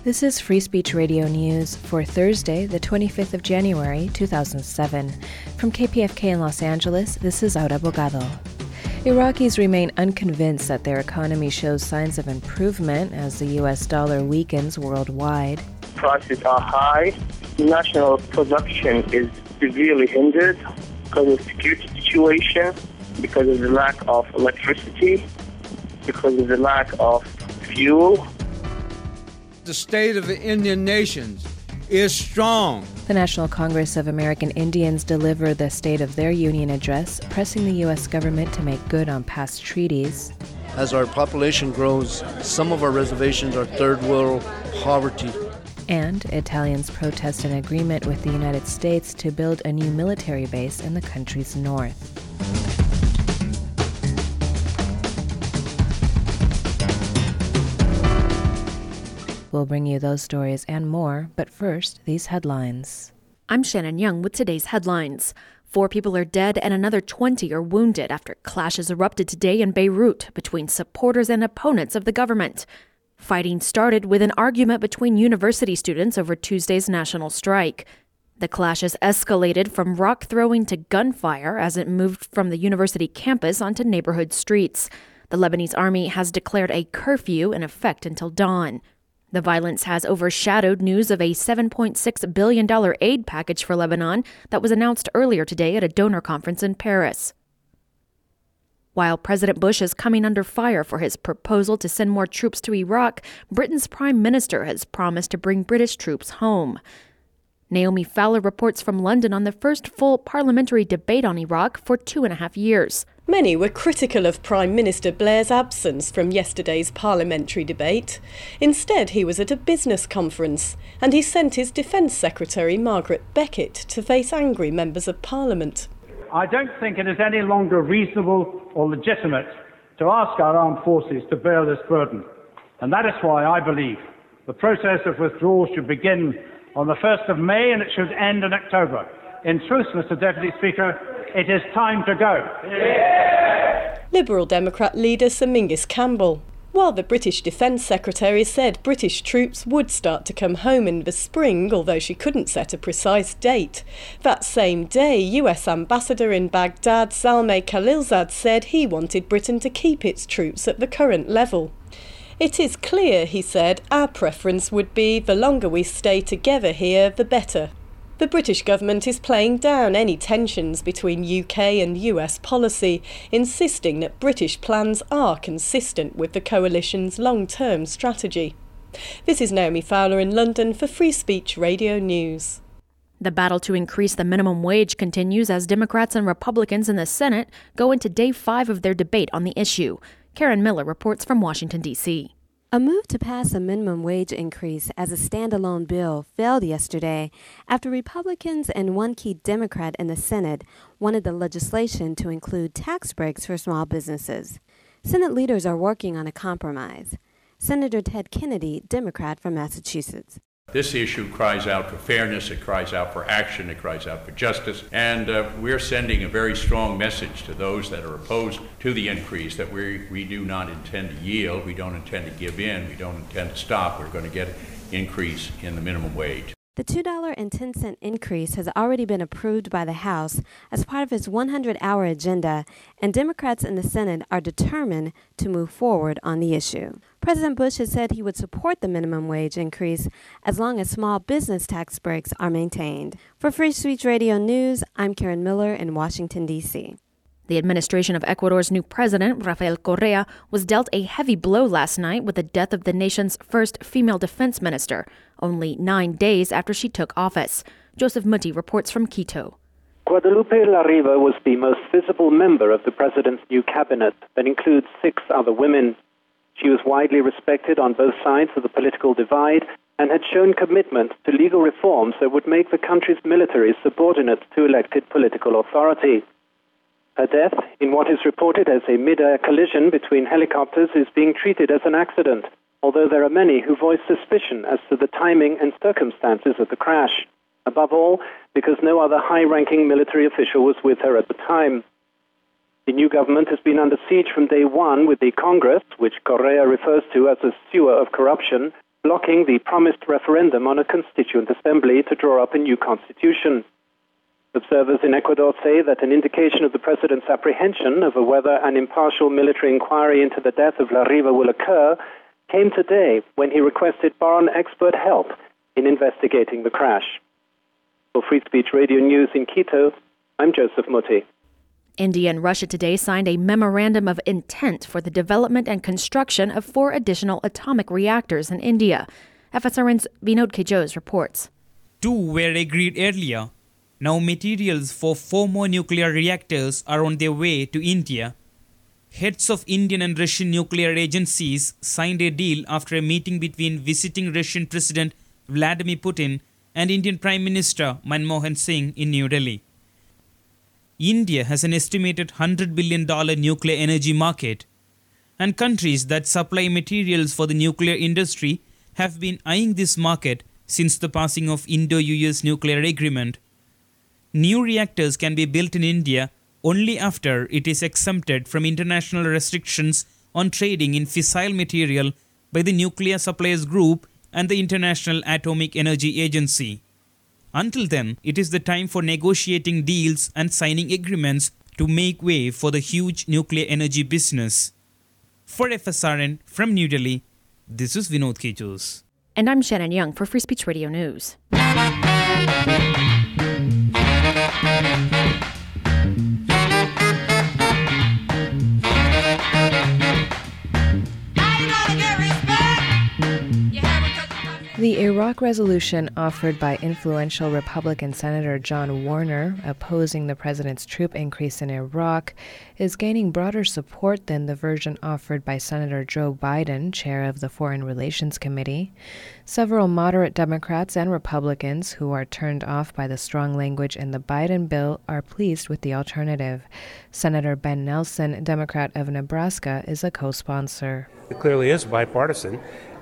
This is Free Speech Radio News for Thursday, the 25th of January, 2007. From KPFK in Los Angeles, this is Aura Bogado. Iraqis remain unconvinced that their economy shows signs of improvement as the U.S. dollar weakens worldwide. Prices are high. National production is severely hindered because of the security situation, because of the lack of electricity, because of the lack of fuel. The state of the Indian nations is strong. The National Congress of American Indians delivered the State of their Union address, pressing the U.S. government to make good on past treaties. As our population grows, some of our reservations are third world poverty. And Italians protest an agreement with the United States to build a new military base in the country's north. We'll bring you those stories and more, but first, these headlines. I'm Shannon Young with today's headlines. 4 people are dead and another 20 are wounded after clashes erupted today in Beirut between supporters and opponents of the government. Fighting started with an argument between university students over Tuesday's national strike. The clashes escalated from rock throwing to gunfire as it moved from the university campus onto neighborhood streets. The Lebanese army has declared a curfew in effect until dawn. The violence has overshadowed news of a $7.6 billion aid package for Lebanon that was announced earlier today at a donor conference in Paris. While President Bush is coming under fire for his proposal to send more troops to Iraq, Britain's Prime Minister has promised to bring British troops home. Naomi Fowler reports from London on the first full parliamentary debate on Iraq for 2.5 years. Many were critical of Prime Minister Blair's absence from yesterday's parliamentary debate. Instead, he was at a business conference, and he sent his Defence Secretary, Margaret Beckett, to face angry members of Parliament. I don't think it is any longer reasonable or legitimate to ask our armed forces to bear this burden. And that is why I believe the process of withdrawal should begin on the 1st of May and it should end in October. In truth, Mr Deputy Speaker, it is time to go. Yeah! Liberal Democrat leader Sir Mingus Campbell. While the British Defence Secretary said British troops would start to come home in the spring, although she couldn't set a precise date. That same day, US Ambassador in Baghdad, Zalmay Khalilzad, said he wanted Britain to keep its troops at the current level. It is clear, he said, our preference would be the longer we stay together here, the better. The British government is playing down any tensions between UK and US policy, insisting that British plans are consistent with the coalition's long-term strategy. This is Naomi Fowler in London for Free Speech Radio News. The battle to increase the minimum wage continues as Democrats and Republicans in the Senate go into day 5 of their debate on the issue. Karen Miller reports from Washington, D.C. A move to pass a minimum wage increase as a standalone bill failed yesterday after Republicans and one key Democrat in the Senate wanted the legislation to include tax breaks for small businesses. Senate leaders are working on a compromise. Senator Ted Kennedy, Democrat from Massachusetts. This issue cries out for fairness, it cries out for action, it cries out for justice, and we're sending a very strong message to those that are opposed to the increase that we do not intend to yield, we don't intend to give in, we don't intend to stop. We're going to get an increase in the minimum wage. The $2.10 increase has already been approved by the House as part of its 100-hour agenda, and Democrats in the Senate are determined to move forward on the issue. President Bush has said he would support the minimum wage increase as long as small business tax breaks are maintained. For Free Speech Radio News, I'm Karen Miller in Washington, D.C. The administration of Ecuador's new president, Rafael Correa, was dealt a heavy blow last night with the death of the nation's first female defense minister, only 9 days after she took office. Joseph Muti reports from Quito. Guadalupe Larriva was the most visible member of the president's new cabinet that includes 6 other women. She was widely respected on both sides of the political divide and had shown commitment to legal reforms that would make the country's military subordinate to elected political authority. Her death, in what is reported as a mid-air collision between helicopters, is being treated as an accident, although there are many who voice suspicion as to the timing and circumstances of the crash, above all because no other high-ranking military official was with her at the time. The new government has been under siege from day one, with the Congress, which Correa refers to as a sewer of corruption, blocking the promised referendum on a constituent assembly to draw up a new constitution. Observers in Ecuador say that an indication of the president's apprehension over whether an impartial military inquiry into the death of Larriva will occur came today when he requested foreign expert help in investigating the crash. For Free Speech Radio News in Quito, I'm Joseph Muti. India and Russia today signed a memorandum of intent for the development and construction of 4 additional atomic reactors in India. FSRN's Vinod Kejos reports. 2 were agreed earlier. Now materials for 4 more nuclear reactors are on their way to India. Heads of Indian and Russian nuclear agencies signed a deal after a meeting between visiting Russian President Vladimir Putin and Indian Prime Minister Manmohan Singh in New Delhi. India has an estimated $100 billion nuclear energy market, and countries that supply materials for the nuclear industry have been eyeing this market since the passing of Indo-US nuclear agreement. New reactors can be built in India only after it is exempted from international restrictions on trading in fissile material by the Nuclear Suppliers Group and the International Atomic Energy Agency. Until then, it is the time for negotiating deals and signing agreements to make way for the huge nuclear energy business. For FSRN from New Delhi, this is Vinod Kejos. And I'm Shannon Young for Free Speech Radio News. The Iraq resolution offered by influential Republican Senator John Warner, opposing the president's troop increase in Iraq, is gaining broader support than the version offered by Senator Joe Biden, chair of the Foreign Relations Committee. Several moderate Democrats and Republicans who are turned off by the strong language in the Biden bill are pleased with the alternative. Senator Ben Nelson, Democrat of Nebraska, is a co-sponsor. It clearly is bipartisan.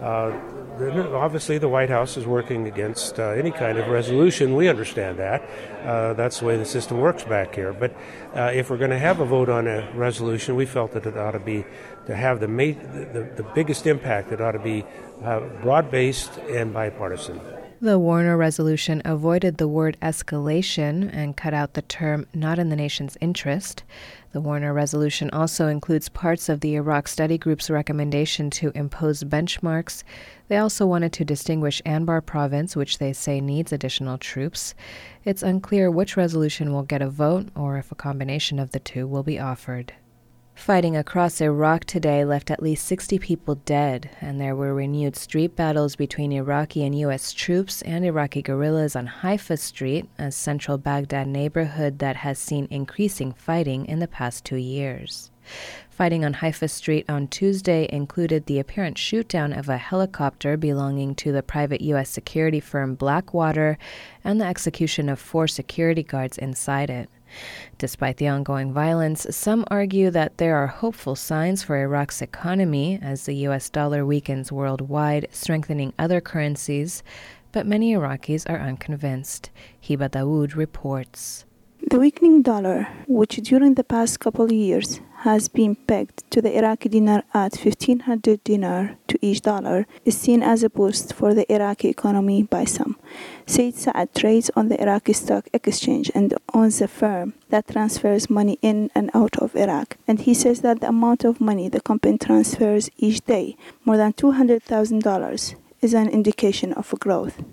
Obviously, the White House is working against any kind of resolution. We understand that. That's the way the system works back here. But if we're going to have a vote on a resolution, we felt that it ought to be, to have the biggest impact, it ought to be broad-based and bipartisan. The Warner resolution avoided the word escalation and cut out the term not in the nation's interest. The Warner resolution also includes parts of the Iraq Study Group's recommendation to impose benchmarks. They also wanted to distinguish Anbar province, which they say needs additional troops. It's unclear which resolution will get a vote or if a combination of the two will be offered. Fighting across Iraq today left at least 60 people dead, and there were renewed street battles between Iraqi and U.S. troops and Iraqi guerrillas on Haifa Street, a central Baghdad neighborhood that has seen increasing fighting in the past 2 years. Fighting on Haifa Street on Tuesday included the apparent shoot-down of a helicopter belonging to the private U.S. security firm Blackwater and the execution of 4 security guards inside it. Despite the ongoing violence, some argue that there are hopeful signs for Iraq's economy as the U.S. dollar weakens worldwide, strengthening other currencies, but many Iraqis are unconvinced. Hiba Dawood reports. The weakening dollar, which during the past couple of years has been pegged to the Iraqi dinar at 1,500 dinar to each dollar, is seen as a boost for the Iraqi economy by some. Said Saad trades on the Iraqi stock exchange and owns a firm that transfers money in and out of Iraq. And he says that the amount of money the company transfers each day, more than $200,000, is an indication of growth.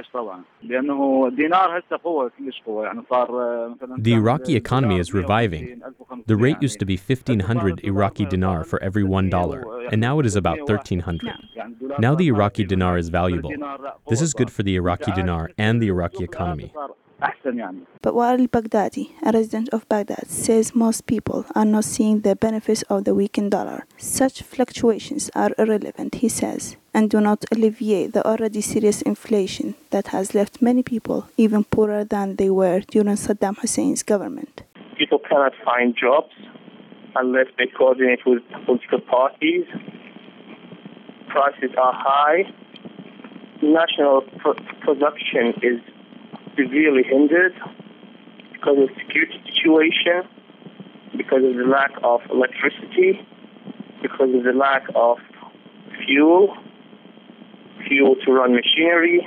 The Iraqi economy is reviving. The rate used to be 1,500 Iraqi dinar for every $1, and now it is about 1,300. Now the Iraqi dinar is valuable. This is good for the Iraqi dinar and the Iraqi economy. But Wael Baghdadi, a resident of Baghdad, says most people are not seeing the benefits of the weakened dollar. Such fluctuations are irrelevant, he says, and do not alleviate the already serious inflation that has left many people even poorer than they were during Saddam Hussein's government. People cannot find jobs unless they coordinate with political parties. Prices are high. National production is severely hindered because of the security situation, because of the lack of electricity, because of the lack of fuel fuel to run machinery,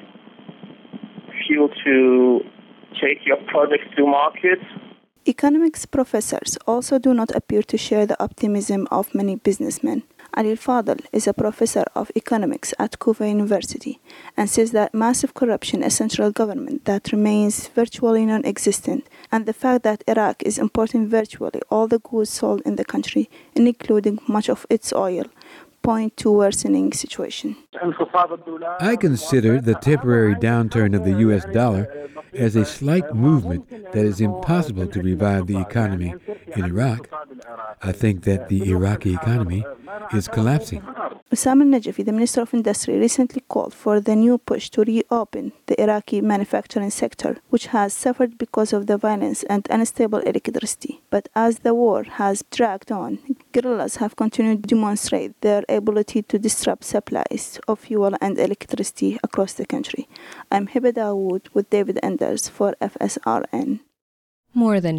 fuel to take your products to market. Economics professors also do not appear to share the optimism of many businessmen. Ali Al-Fadl is a professor of economics at Kufa University and says that massive corruption in central government that remains virtually non-existent, and the fact that Iraq is importing virtually all the goods sold in the country, including much of its oil, point to worsening situation. I consider the temporary downturn of the U.S. dollar as a slight movement that is impossible to revive the economy in Iraq. I think that the Iraqi economy is collapsing. Hussam al-Najafi, the Minister of Industry, recently called for the new push to reopen the Iraqi manufacturing sector, which has suffered because of the violence and unstable electricity. But as the war has dragged on, guerrillas have continued to demonstrate their ability to disrupt supplies of fuel and electricity across the country. I'm Hiba Dawood with David Enders for FSRN. More than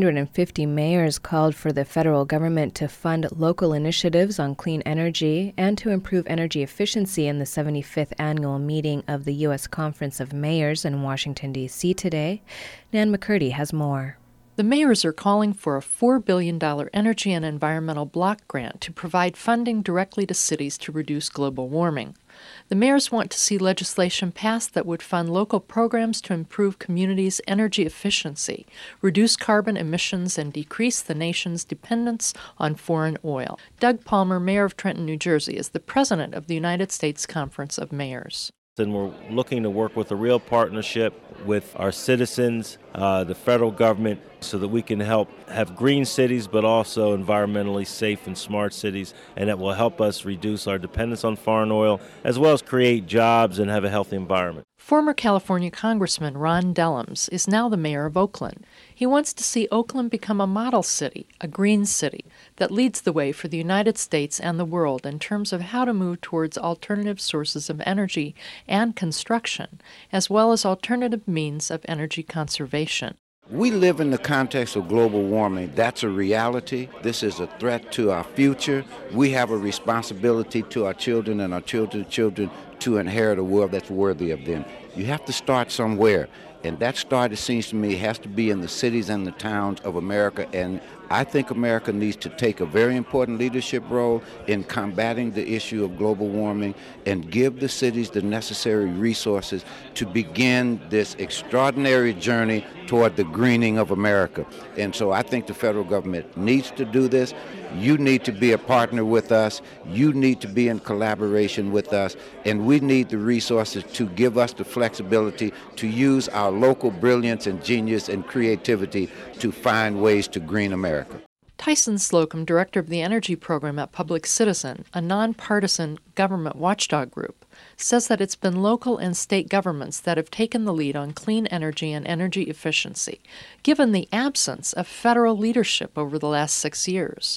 250 mayors called for the federal government to fund local initiatives on clean energy and to improve energy efficiency in the 75th annual meeting of the U.S. Conference of Mayors in Washington, D.C. today. Nan McCurdy has more. The mayors are calling for a $4 billion energy and environmental block grant to provide funding directly to cities to reduce global warming. The mayors want to see legislation passed that would fund local programs to improve communities' energy efficiency, reduce carbon emissions, and decrease the nation's dependence on foreign oil. Doug Palmer, mayor of Trenton, New Jersey, is the president of the United States Conference of Mayors. And we're looking to work with a real partnership with our citizens, the federal government, so that we can help have green cities, but also environmentally safe and smart cities, and that will help us reduce our dependence on foreign oil, as well as create jobs and have a healthy environment. Former California Congressman Ron Dellums is now the mayor of Oakland. He wants to see Oakland become a model city, a green city, that leads the way for the United States and the world in terms of how to move towards alternative sources of energy and construction, as well as alternative means of energy conservation. We live in the context of global warming. That's a reality. This is a threat to our future. We have a responsibility to our children and our children's children to inherit a world that's worthy of them. You have to start somewhere. And that start, it seems to me, has to be in the cities and the towns of America. And I think America needs to take a very important leadership role in combating the issue of global warming and give the cities the necessary resources to begin this extraordinary journey toward the greening of America. And so I think the federal government needs to do this. You need to be a partner with us. You need to be in collaboration with us. And we need the resources to give us the flexibility to use our local brilliance and genius and creativity to find ways to green America. Tyson Slocum, director of the energy program at Public Citizen, a nonpartisan government watchdog group, says that it's been local and state governments that have taken the lead on clean energy and energy efficiency, given the absence of federal leadership over the last 6 years.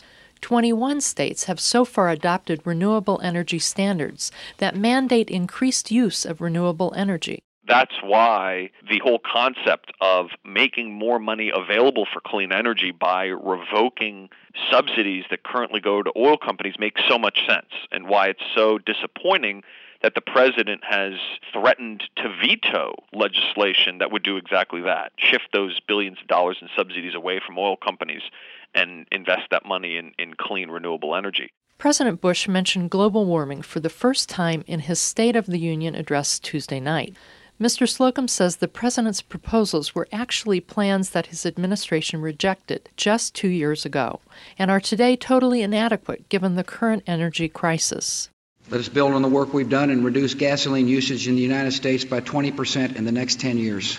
21 states have so far adopted renewable energy standards that mandate increased use of renewable energy. That's why the whole concept of making more money available for clean energy by revoking subsidies that currently go to oil companies makes so much sense, and why it's so disappointing that the president has threatened to veto legislation that would do exactly that, shift those billions of dollars in subsidies away from oil companies and invest that money in clean, renewable energy. President Bush mentioned global warming for the first time in his State of the Union address Tuesday night. Mr. Slocum says the president's proposals were actually plans that his administration rejected just 2 years ago and are today totally inadequate given the current energy crisis. Let us build on the work we've done and reduce gasoline usage in the United States by 20% in the next 10 years.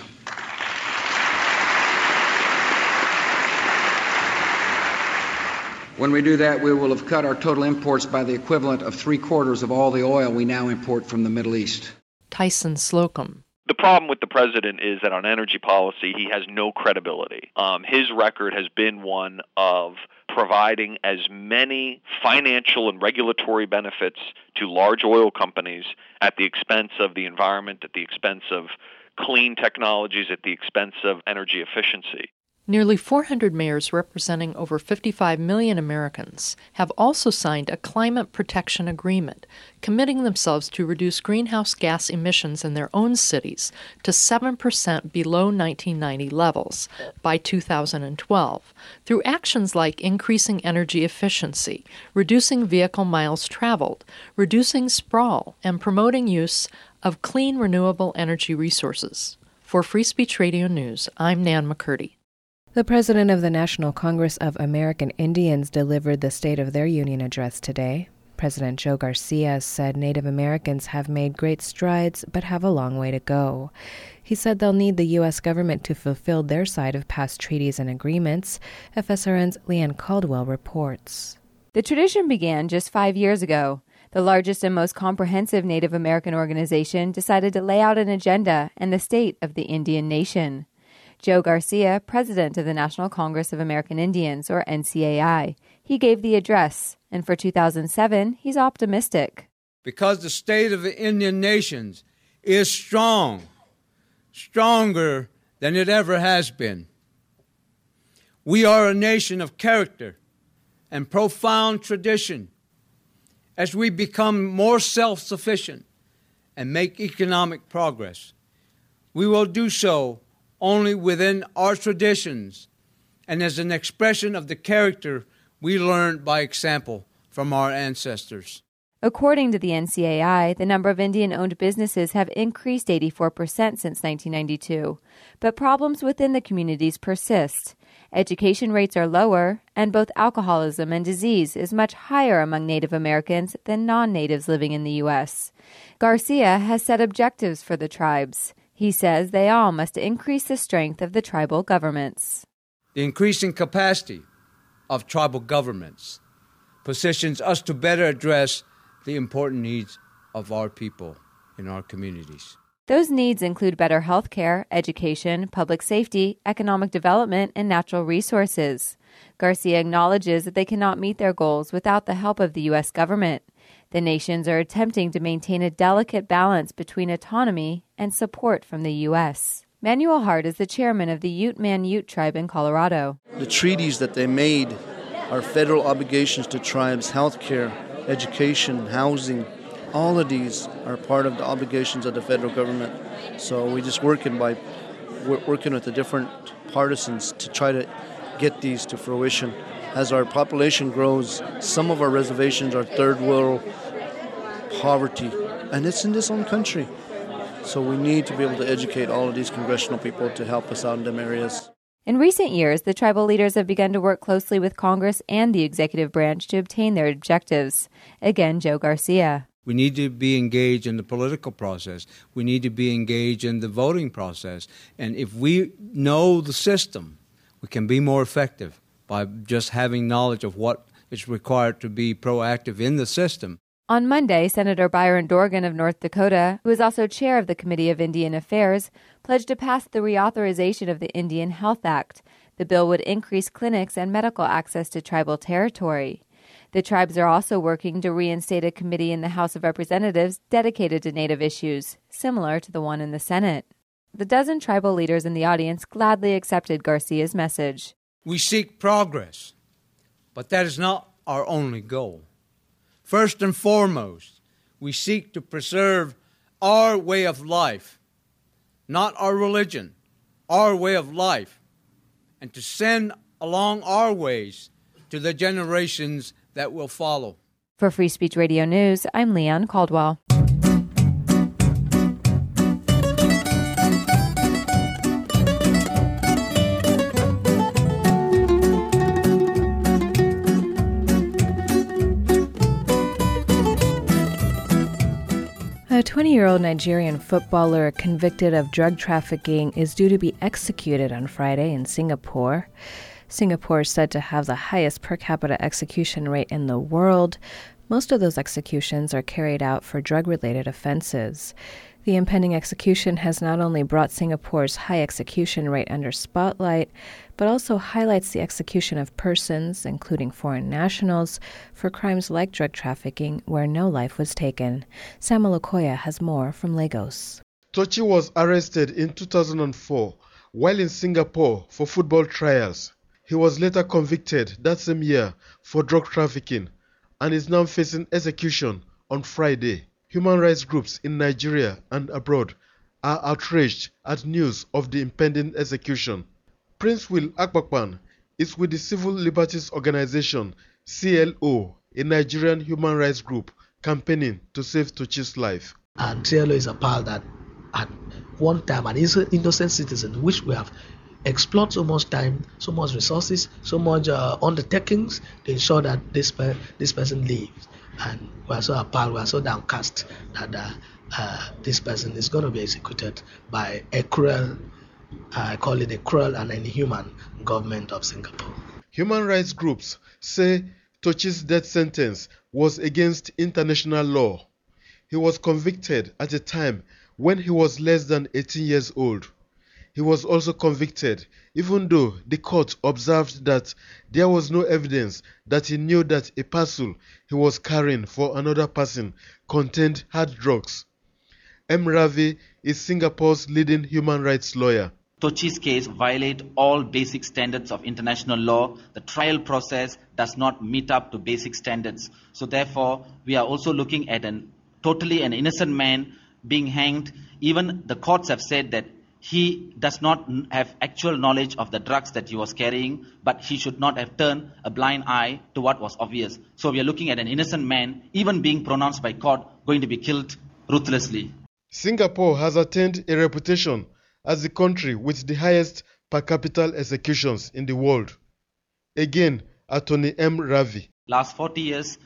When we do that, we will have cut our total imports by the equivalent of 3/4 of all the oil we now import from the Middle East. Tyson Slocum. The problem with the president is that on energy policy, he has no credibility. His record has been one of providing as many financial and regulatory benefits to large oil companies at the expense of the environment, at the expense of clean technologies, at the expense of energy efficiency. Nearly 400 mayors representing over 55 million Americans have also signed a climate protection agreement, committing themselves to reduce greenhouse gas emissions in their own cities to 7% below 1990 levels by 2012, through actions like increasing energy efficiency, reducing vehicle miles traveled, reducing sprawl, and promoting use of clean, renewable energy resources. For Free Speech Radio News, I'm Nan McCurdy. The president of the National Congress of American Indians delivered the State of their Union address today. President Joe Garcia said Native Americans have made great strides but have a long way to go. He said they'll need the U.S. government to fulfill their side of past treaties and agreements. FSRN's Leanne Caldwell reports. The tradition began just 5 years ago. The largest and most comprehensive Native American organization decided to lay out an agenda and the state of the Indian nation. Joe Garcia, president of the National Congress of American Indians, or NCAI. He gave the address, and for 2007, he's optimistic. Because the state of the Indian nations is strong, stronger than it ever has been. We are a nation of character and profound tradition. As we become more self-sufficient and make economic progress, we will do so only within our traditions and as an expression of the character we learned by example from our ancestors. According to the NCAI, the number of Indian-owned businesses have increased 84% since 1992, but problems within the communities persist. Education rates are lower, and both alcoholism and disease is much higher among Native Americans than non-natives living in the U.S. Garcia has set objectives for the tribes. He says they all must increase the strength of the tribal governments. The increasing capacity of tribal governments positions us to better address the important needs of our people in our communities. Those needs include better health care, education, public safety, economic development, and natural resources. Garcia acknowledges that they cannot meet their goals without the help of the U.S. government. The nations are attempting to maintain a delicate balance between autonomy and support from the U.S. Manuel Hart is the chairman of the Ute Man Ute tribe in Colorado. The treaties that they made are federal obligations to tribes, health care, education, housing. All of these are part of the obligations of the federal government. So we're just working with the different partisans to try to get these to fruition. As our population grows, some of our reservations are third world poverty, and it's in this own country. So we need to be able to educate all of these congressional people to help us out in them areas. In recent years, the tribal leaders have begun to work closely with Congress and the executive branch to obtain their objectives. Again, Joe Garcia. We need to be engaged in the political process. We need to be engaged in the voting process. And if we know the system, we can be more effective by just having knowledge of what is required to be proactive in the system. On Monday, Senator Byron Dorgan of North Dakota, who is also chair of the Committee of Indian Affairs, pledged to pass the reauthorization of the Indian Health Act. The bill would increase clinics and medical access to tribal territory. The tribes are also working to reinstate a committee in the House of Representatives dedicated to Native issues, similar to the one in the Senate. The dozen tribal leaders in the audience gladly accepted Garcia's message. We seek progress, but that is not our only goal. First and foremost, we seek to preserve our way of life, not our religion, our way of life, and to send along our ways to the generations that will follow. For Free Speech Radio News, I'm Leanne Caldwell. A 20-year-old Nigerian footballer convicted of drug trafficking is due to be executed on Friday in Singapore. Singapore is said to have the highest per capita execution rate in the world. Most of those executions are carried out for drug-related offenses. The impending execution has not only brought Singapore's high execution rate under spotlight, but also highlights the execution of persons, including foreign nationals, for crimes like drug trafficking where no life was taken. Samuel Okoya has more from Lagos. Tochi was arrested in 2004 while in Singapore for football trials. He was later convicted that same year for drug trafficking and is now facing execution on Friday. Human rights groups in Nigeria and abroad are outraged at news of the impending execution. Prince Will Akpakpan is with the Civil Liberties Organization, CLO, a Nigerian human rights group campaigning to save Tochi's life. And CLO is a power that at one time an innocent citizen, which we have explored so much time, so much resources, so much undertakings to ensure that this person lives. And we are so appalled, we are so downcast that this person is going to be executed by a cruel, I call it a cruel and inhuman government of Singapore. Human rights groups say Tochi's death sentence was against international law. He was convicted at a time when he was less than 18 years old. He was also convicted, even though the court observed that there was no evidence that he knew that a parcel he was carrying for another person contained hard drugs. M. Ravi is Singapore's leading human rights lawyer. Tochi's case violates all basic standards of international law. The trial process does not meet up to basic standards. So therefore, we are also looking at totally an innocent man being hanged. Even the courts have said that he does not have actual knowledge of the drugs that he was carrying, but he should not have turned a blind eye to what was obvious. So we are looking at an innocent man, even being pronounced by court, going to be killed ruthlessly. Singapore has attained a reputation as the country with the highest per capita executions in the world. Again, Attorney M. Ravi. Last 40 years,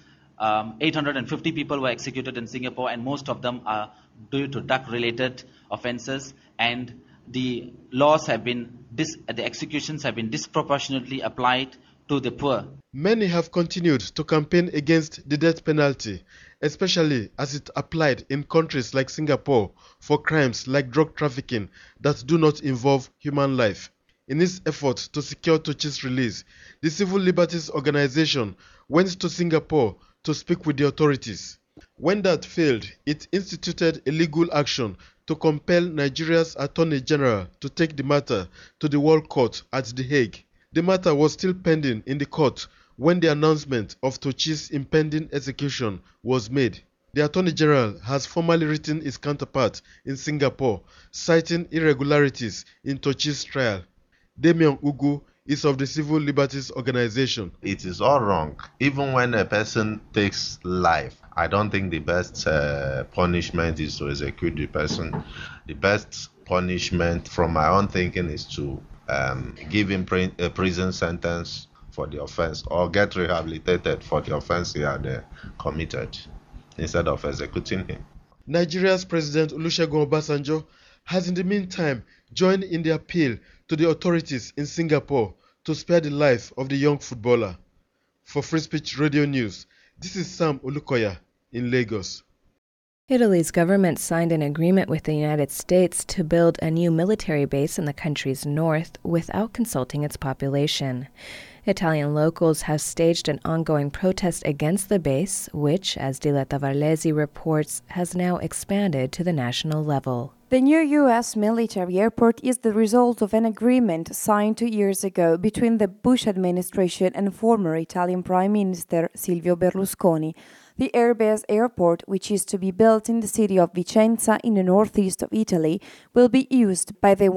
850 people were executed in Singapore, and most of them are due to drug-related offences, and the laws have been, the executions have been disproportionately applied to the poor. Many have continued to campaign against the death penalty, especially as it applied in countries like Singapore for crimes like drug trafficking that do not involve human life. In its effort to secure Tochi's release, the Civil Liberties Organization went to Singapore to speak with the authorities. When that failed, it instituted a legal action to compel Nigeria's Attorney General to take the matter to the World Court at The Hague. The matter was still pending in the court when the announcement of Tochi's impending execution was made. The Attorney General has formally written his counterpart in Singapore, citing irregularities in Tochi's trial. Damian Ugu is of the Civil Liberties Organization. It is all wrong. Even when a person takes life, I don't think the best punishment is to execute the person. The best punishment, from my own thinking, is to give him a prison sentence for the offense, or get rehabilitated for the offense he had committed, instead of executing him. Nigeria's President Olusegun Obasanjo has in the meantime joined in the appeal to the authorities in Singapore to spare the life of the young footballer. For Free Speech Radio News, this is Sam Olukoya in Lagos. Italy's government signed an agreement with the United States to build a new military base in the country's north without consulting its population. Italian locals have staged an ongoing protest against the base, which, as Diletta Varlesi reports, has now expanded to the national level. The new U.S. military airport is the result of an agreement signed 2 years ago between the Bush administration and former Italian Prime Minister Silvio Berlusconi. The airbase airport, which is to be built in the city of Vicenza in the northeast of Italy, will be used by the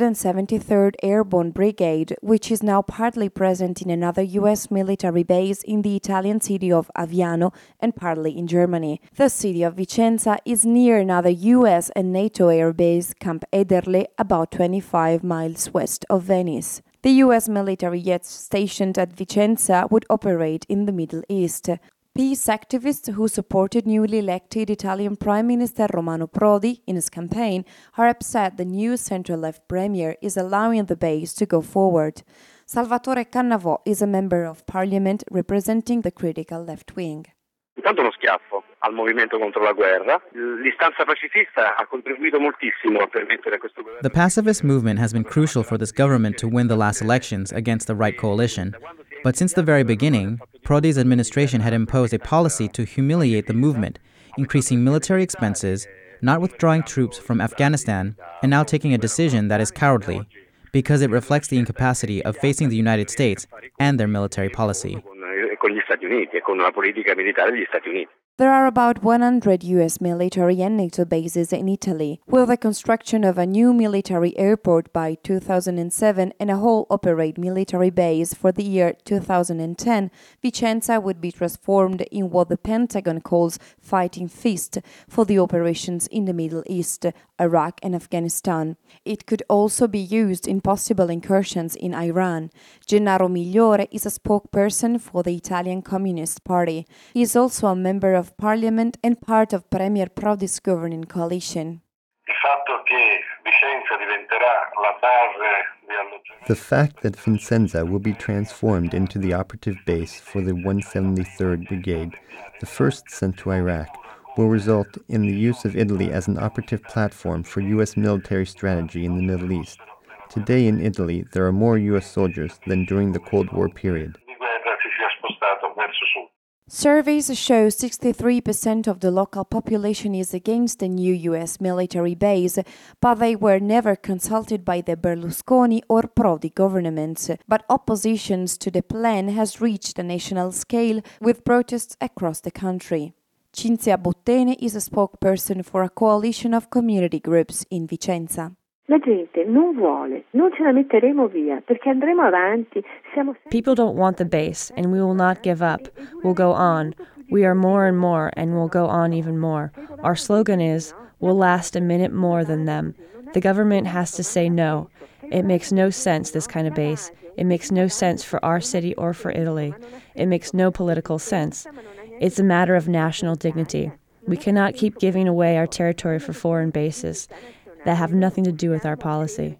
173rd Airborne Brigade, which is now partly present in another U.S. military base in the Italian city of Aviano and partly in Germany. The city of Vicenza is near another U.S. and NATO airbase, Camp Ederle, about 25 miles west of Venice. The U.S. military jets stationed at Vicenza would operate in the Middle East. Peace activists who supported newly elected Italian Prime Minister Romano Prodi in his campaign are upset the new centre-left premier is allowing the base to go forward. Salvatore Cannavò is a member of parliament representing the critical left wing. Intanto uno schiaffo al movimento contro la guerra. L'istanza pacifista ha contribuito moltissimo a permettere a questo governo. The pacifist movement has been crucial for this government to win the last elections against the right coalition. But since the very beginning, Prodi's administration had imposed a policy to humiliate the movement, increasing military expenses, not withdrawing troops from Afghanistan, and now taking a decision that is cowardly, because it reflects the incapacity of facing the United States and their military policy. There are about 100 U.S. military and NATO bases in Italy, with the construction of a new military airport by 2007 and a whole operate military base for the year 2010. Vicenza would be transformed in what the Pentagon calls Fighting Fist for the operations in the Middle East, Iraq and Afghanistan. It could also be used in possible incursions in Iran. Gennaro Migliore is a spokesperson for the Italian Communist Party. He is also a member of Parliament and part of Premier Prodi's governing coalition. The fact that Vicenza will be transformed into the operative base for the 173rd Brigade, the first sent to Iraq, will result in the use of Italy as an operative platform for U.S. military strategy in the Middle East. Today in Italy, there are more U.S. soldiers than during the Cold War period. Surveys show 63% of the local population is against the new U.S. military base, but they were never consulted by the Berlusconi or Prodi governments. But oppositions to the plan has reached a national scale with protests across the country. Cinzia Bottene is a spokesperson for a coalition of community groups in Vicenza. People don't want the base, and we will not give up. We'll go on. We are more and more, and we'll go on even more. Our slogan is, we'll last a minute more than them. The government has to say no. It makes no sense, this kind of base. It makes no sense for our city or for Italy. It makes no political sense. It's a matter of national dignity. We cannot keep giving away our territory for foreign bases that have nothing to do with our policy.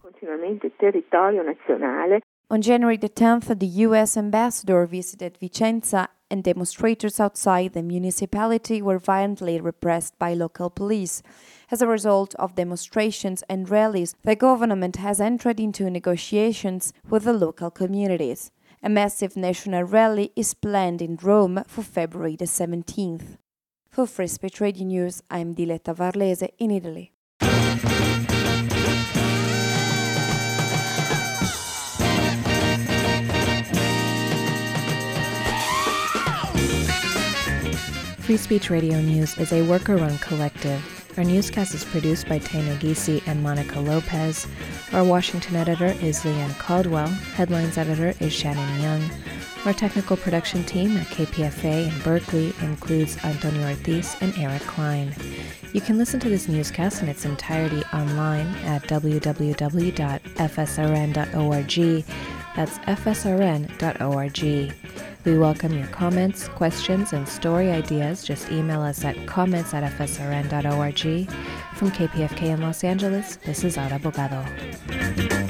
On January the 10th, the U.S. ambassador visited Vicenza, and demonstrators outside the municipality were violently repressed by local police. As a result of demonstrations and rallies, the government has entered into negotiations with the local communities. A massive national rally is planned in Rome for February the 17th. For Free Speech Radio News, I'm Diletta Varlese in Italy. Free Speech Radio News is a worker-run collective. Our newscast is produced by Taina Gisi and Monica Lopez. Our Washington editor is Leanne Caldwell. Headlines editor is Shannon Young. Our technical production team at KPFA in Berkeley includes Antonio Ortiz and Eric Klein. You can listen to this newscast in its entirety online at www.fsrn.org. That's fsrn.org. We welcome your comments, questions, and story ideas. Just email us at comments@fsrn.org. From KPFK in Los Angeles, this is Aura Bogado.